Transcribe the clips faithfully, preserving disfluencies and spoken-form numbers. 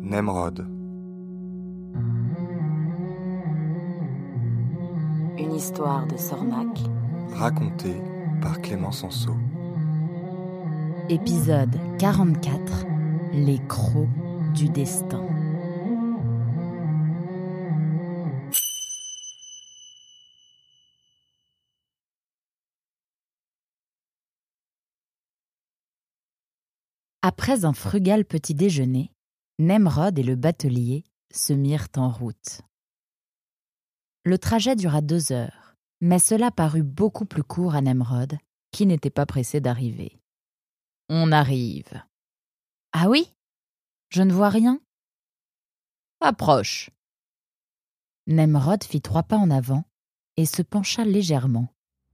Nemrod. Une histoire de Sornac. Racontée par Clément Sanso. Épisode quarante-quatre. Les crocs du destin. Après un frugal petit déjeuner, Nemrod et le batelier se mirent en route. Le trajet dura deux heures, mais cela parut beaucoup plus court à Nemrod, qui n'était pas pressé d'arriver. « On arrive. »« Ah oui ? Je ne vois rien. »« Approche. » Nemrod fit trois pas en avant et se pencha légèrement.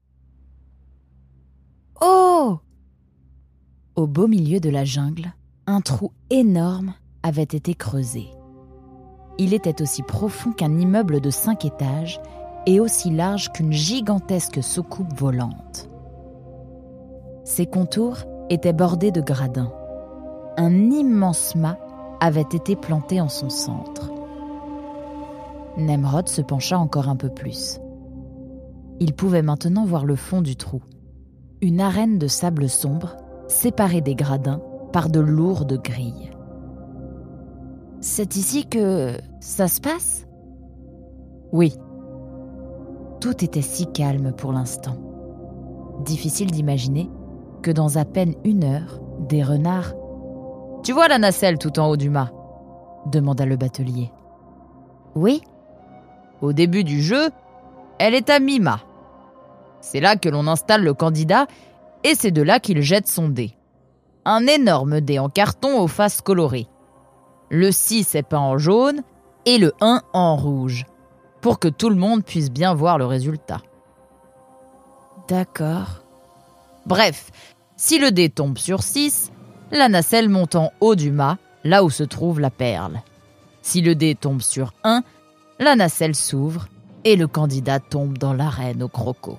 « Oh !» Au beau milieu de la jungle, un trou énorme avait été creusé. Il était aussi profond qu'un immeuble de cinq étages et aussi large qu'une gigantesque soucoupe volante. Ses contours étaient bordés de gradins. Un immense mât avait été planté en son centre. Nemrod se pencha encore un peu plus. Il pouvait maintenant voir le fond du trou. Une arène de sable sombre séparée des gradins par de lourdes grilles. « C'est ici que ça se passe ?» Oui. Tout était si calme pour l'instant. Difficile d'imaginer que dans à peine une heure, des renards... « Tu vois la nacelle tout en haut du mât ?» demanda le batelier. « Oui. » Au début du jeu, elle est à mi-mât. C'est là que l'on installe le candidat et c'est de là qu'il jette son dé. Un énorme dé en carton aux faces colorées. Le six est peint en jaune et le un en rouge, pour que tout le monde puisse bien voir le résultat. D'accord. Bref, si le dé tombe sur six, la nacelle monte en haut du mât, là où se trouve la perle. Si le dé tombe sur un, la nacelle s'ouvre et le candidat tombe dans l'arène aux crocos.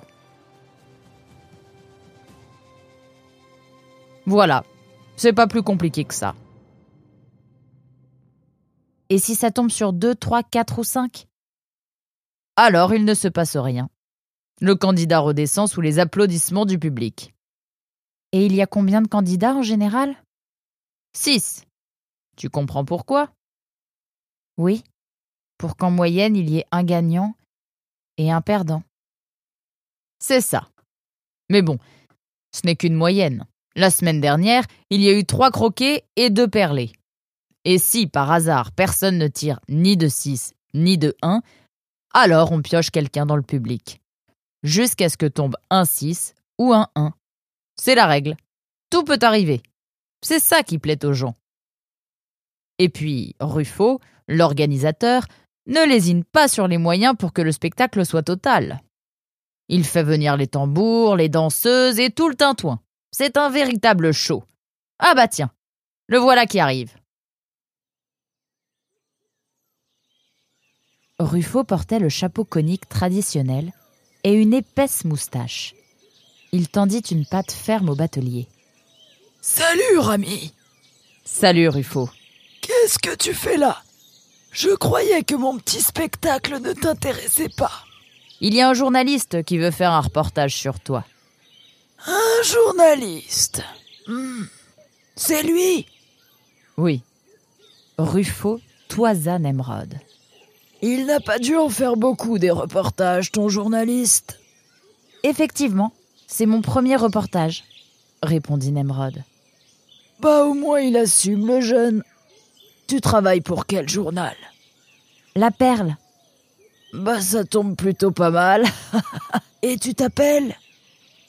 Voilà, c'est pas plus compliqué que ça. Et si ça tombe sur deux, trois, quatre ou cinq ? Alors il ne se passe rien. Le candidat redescend sous les applaudissements du public. Et il y a combien de candidats en général ? Six. Tu comprends pourquoi ? Oui, pour qu'en moyenne il y ait un gagnant et un perdant. C'est ça. Mais bon, ce n'est qu'une moyenne. La semaine dernière, il y a eu trois croquets et deux perlés. Et si, par hasard, personne ne tire ni de six, ni de un, alors on pioche quelqu'un dans le public. Jusqu'à ce que tombe un six ou un un. C'est la règle. Tout peut arriver. C'est ça qui plaît aux gens. Et puis, Ruffo, l'organisateur, ne lésine pas sur les moyens pour que le spectacle soit total. Il fait venir les tambours, les danseuses et tout le tintouin. C'est un véritable show. Ah bah tiens, le voilà qui arrive. Ruffo portait le chapeau conique traditionnel et une épaisse moustache. Il tendit une patte ferme au batelier. « Salut, Rami !»« Salut, Ruffo. »« Qu'est-ce que tu fais là ? Je croyais que mon petit spectacle ne t'intéressait pas. » »« Il y a un journaliste qui veut faire un reportage sur toi. »« Un journaliste ? hmm. C'est lui ?»« Oui. » Ruffo toisa Nemrod. « Il n'a pas dû en faire beaucoup des reportages, ton journaliste. »« Effectivement, c'est mon premier reportage, » répondit Nemrod. « Bah au moins il assume, le jeune. Tu travailles pour quel journal ? » ?»« La Perle. »« Bah ça tombe plutôt pas mal. Et tu t'appelles ? » ?»« Nemrod. »«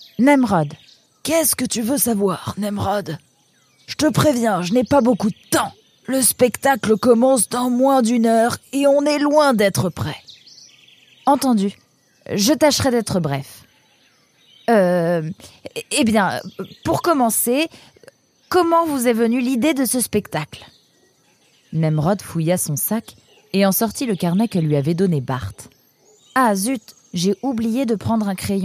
Qu'est-ce que tu veux savoir, Nemrod ? Je te préviens, je n'ai pas beaucoup de temps. Le spectacle commence dans moins d'une heure et on est loin d'être prêt. » »« Entendu. Je tâcherai d'être bref. Euh, eh bien, pour commencer, comment vous est venue l'idée de ce spectacle ? » Nemrod fouilla son sac et en sortit le carnet que lui avait donné Bart. « Ah zut, j'ai oublié de prendre un crayon. »«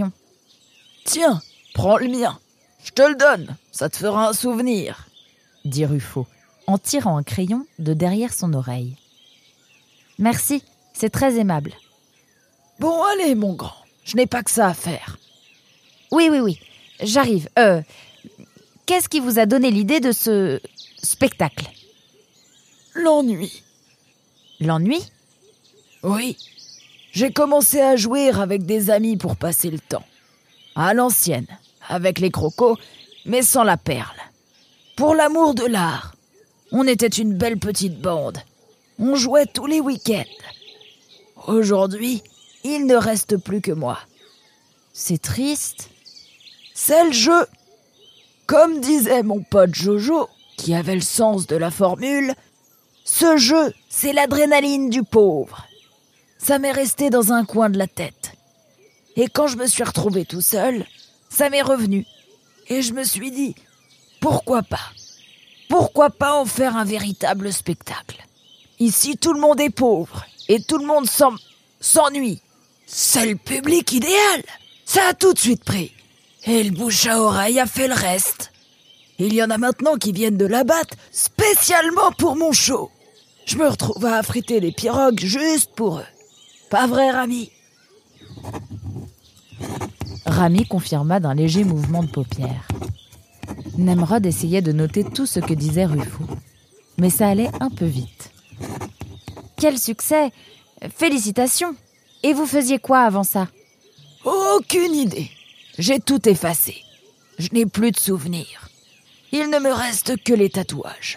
Tiens, prends le mien. Je te le donne, ça te fera un souvenir. » dit Ruffo. en tirant un crayon de derrière son oreille. « Merci, c'est très aimable. »« Bon, allez, mon grand, je n'ai pas que ça à faire. »« Oui, oui, oui, j'arrive. Euh, qu'est-ce qui vous a donné l'idée de ce spectacle ?»« L'ennui. »« L'ennui ?»« Oui. J'ai commencé à jouer avec des amis pour passer le temps. À l'ancienne, avec les crocos, mais sans la perle. Pour l'amour de l'art. On était une belle petite bande. On jouait tous les week-ends. Aujourd'hui, il ne reste plus que moi. C'est triste. C'est le jeu. Comme disait mon pote Jojo, qui avait le sens de la formule, ce jeu, c'est l'adrénaline du pauvre. Ça m'est resté dans un coin de la tête. Et quand je me suis retrouvé tout seul, ça m'est revenu. Et je me suis dit, pourquoi pas ? Pourquoi pas en faire un véritable spectacle ? Ici, tout le monde est pauvre et tout le monde s'en... s'ennuie. C'est le public idéal. Ça a tout de suite pris. Et le bouche à oreille a fait le reste. Il y en a maintenant qui viennent de la batte spécialement pour mon show. Je me retrouve à affriter des pirogues juste pour eux. Pas vrai, Rami ? Rami confirma d'un léger mouvement de paupières. Nemrod essayait de noter tout ce que disait Rufo, mais ça allait un peu vite. Quel succès ! Félicitations ! Et vous faisiez quoi avant ça ? Aucune idée. J'ai tout effacé. Je n'ai plus de souvenirs. Il ne me reste que les tatouages.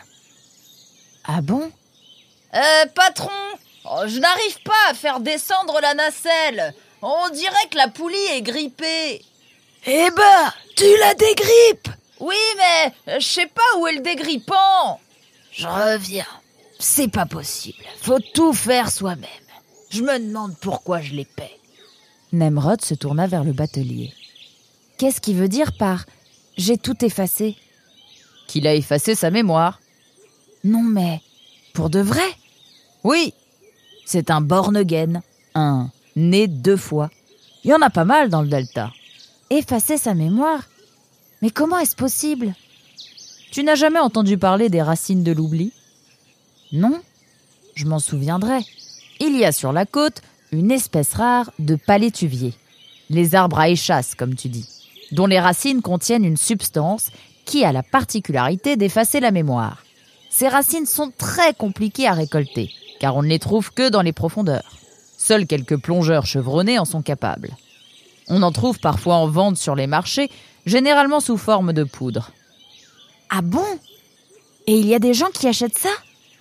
Ah bon ? Euh, patron, oh, je n'arrive pas à faire descendre la nacelle. On dirait que la poulie est grippée. Eh ben, tu la dégrippes. Oui, mais je sais pas où est le dégrippant. Je reviens. C'est pas possible. Faut tout faire soi-même. Je me demande pourquoi je les paie. Nemrod se tourna vers le batelier. Qu'est-ce qu'il veut dire par « j'ai tout effacé » ? Qu'il a effacé sa mémoire. Non mais, pour de vrai ? Oui, c'est un born again, un né deux fois. Il y en a pas mal dans le Delta. Effacer sa mémoire ? Mais comment est-ce possible ? Tu n'as jamais entendu parler des racines de l'oubli ? Non, je m'en souviendrai. Il y a sur la côte une espèce rare de palétuvier, les arbres à échasse comme tu dis, dont les racines contiennent une substance qui a la particularité d'effacer la mémoire. Ces racines sont très compliquées à récolter, car on ne les trouve que dans les profondeurs. Seuls quelques plongeurs chevronnés en sont capables. On en trouve parfois en vente sur les marchés, généralement sous forme de poudre. Ah bon ? Et il y a des gens qui achètent ça ?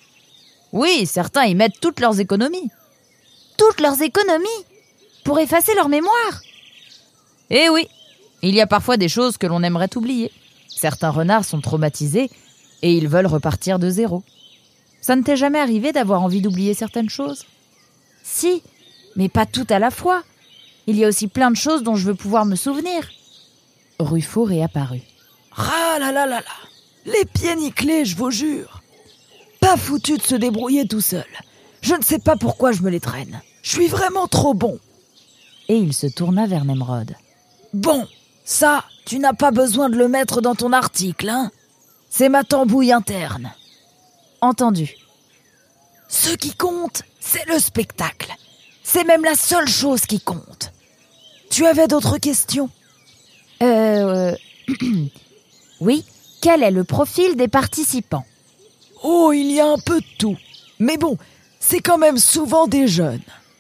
Oui, certains y mettent toutes leurs économies. Toutes leurs économies ? Pour effacer leur mémoire ? Eh oui, il y a parfois des choses que l'on aimerait oublier. Certains renards sont traumatisés et ils veulent repartir de zéro. Ça ne t'est jamais arrivé d'avoir envie d'oublier certaines choses ? Si, mais pas tout à la fois. Il y a aussi plein de choses dont je veux pouvoir me souvenir. Rufo réapparut. Ah là là là là, les pieds nickelés, je vous jure. Pas foutu de se débrouiller tout seul. Je ne sais pas pourquoi je me les traîne. Je suis vraiment trop bon. Et il se tourna vers Nemrod. Bon, ça, tu n'as pas besoin de le mettre dans ton article, hein ? C'est ma tambouille interne. Entendu. Ce qui compte, c'est le spectacle. C'est même la seule chose qui compte. Tu avais d'autres questions ? Euh... euh oui, quel est le profil des participants ? Oh, il y a un peu de tout. Mais bon, c'est quand même souvent des jeunes.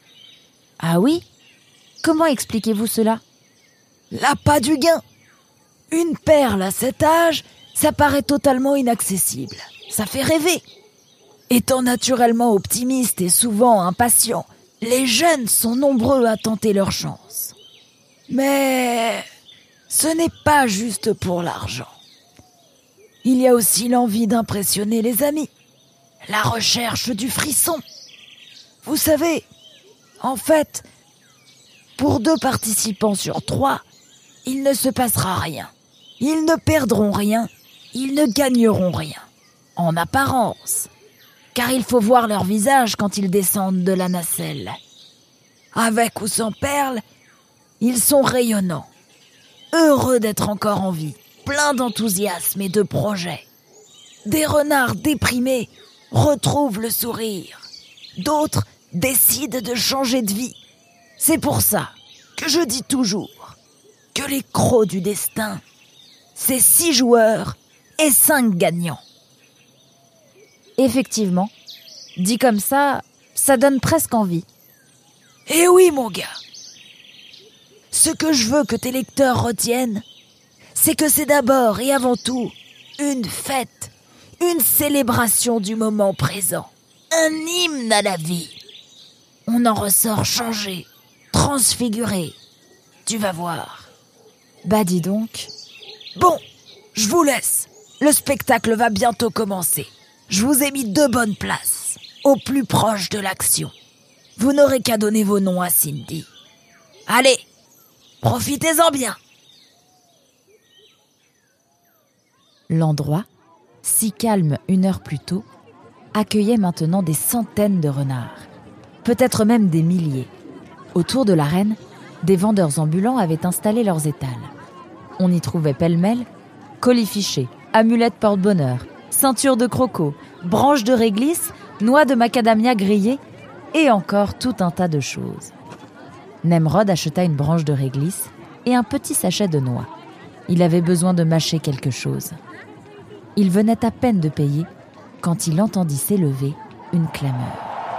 Ah oui ? Comment expliquez-vous cela ? L'appât du gain. Une perle à cet âge, ça paraît totalement inaccessible. Ça fait rêver. Étant naturellement optimistes et souvent impatients, les jeunes sont nombreux à tenter leur chance. Mais ce n'est pas juste pour l'argent. Il y a aussi l'envie d'impressionner les amis, la recherche du frisson. Vous savez, en fait, pour deux participants sur trois, il ne se passera rien. Ils ne perdront rien, ils ne gagneront rien, en apparence, car il faut voir leur visage quand ils descendent de la nacelle. Avec ou sans perles, ils sont rayonnants, heureux d'être encore en vie, pleins d'enthousiasme et de projets. des renards déprimés retrouvent le sourire. D'autres décident de changer de vie. C'est pour ça que je dis toujours que les crocs du destin, c'est six joueurs et cinq gagnants. Effectivement, dit comme ça, ça donne presque envie. Eh oui, mon gars. Ce que je veux que tes lecteurs retiennent, c'est que c'est d'abord et avant tout une fête, une célébration du moment présent, un hymne à la vie. On en ressort changé, transfiguré. Tu vas voir. Bah dis donc. Bon, je vous laisse. Le spectacle va bientôt commencer. Je vous ai mis deux bonnes places, au plus proche de l'action. Vous n'aurez qu'à donner vos noms à Cindy. Allez, profitez-en bien. L'endroit, si calme une heure plus tôt, accueillait maintenant des centaines de renards, peut-être même des milliers. Autour de l'arène, des vendeurs ambulants avaient installé leurs étals. On y trouvait pêle-mêle colifichets, amulettes porte-bonheur, ceintures de crocos, branches de réglisse, noix de macadamia grillées et encore tout un tas de choses. Nemrod acheta une branche de réglisse et un petit sachet de noix. Il avait besoin de mâcher quelque chose. Il venait à peine de payer quand il entendit s'élever une clameur.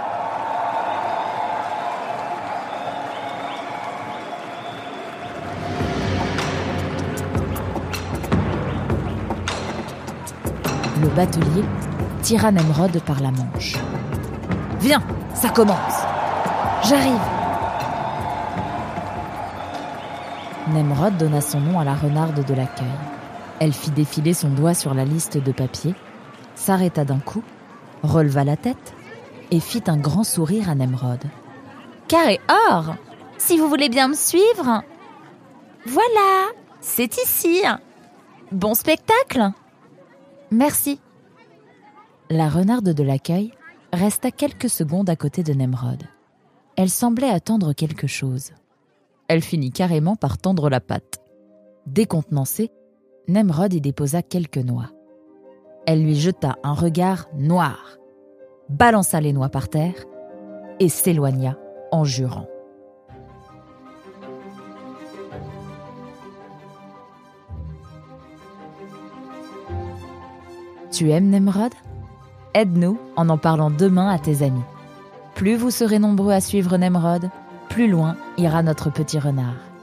Le batelier tira Nemrod par la manche. « Viens, ça commence !»« J'arrive !» Nemrod donna son nom à la renarde de l'accueil. Elle fit défiler son doigt sur la liste de papier, s'arrêta d'un coup, releva la tête et fit un grand sourire à Nemrod. « Carré or, si vous voulez bien me suivre. Voilà, c'est ici. Bon spectacle !» Merci. La renarde de l'accueil resta quelques secondes à côté de Nemrod. Elle semblait attendre quelque chose. Elle finit carrément par tendre la patte. Décontenancée, Nemrod y déposa quelques noix. Elle lui jeta un regard noir, balança les noix par terre et s'éloigna en jurant. Tu aimes Nemrod ? Aide-nous en en parlant demain à tes amis. Plus vous serez nombreux à suivre Nemrod, plus loin ira notre petit renard.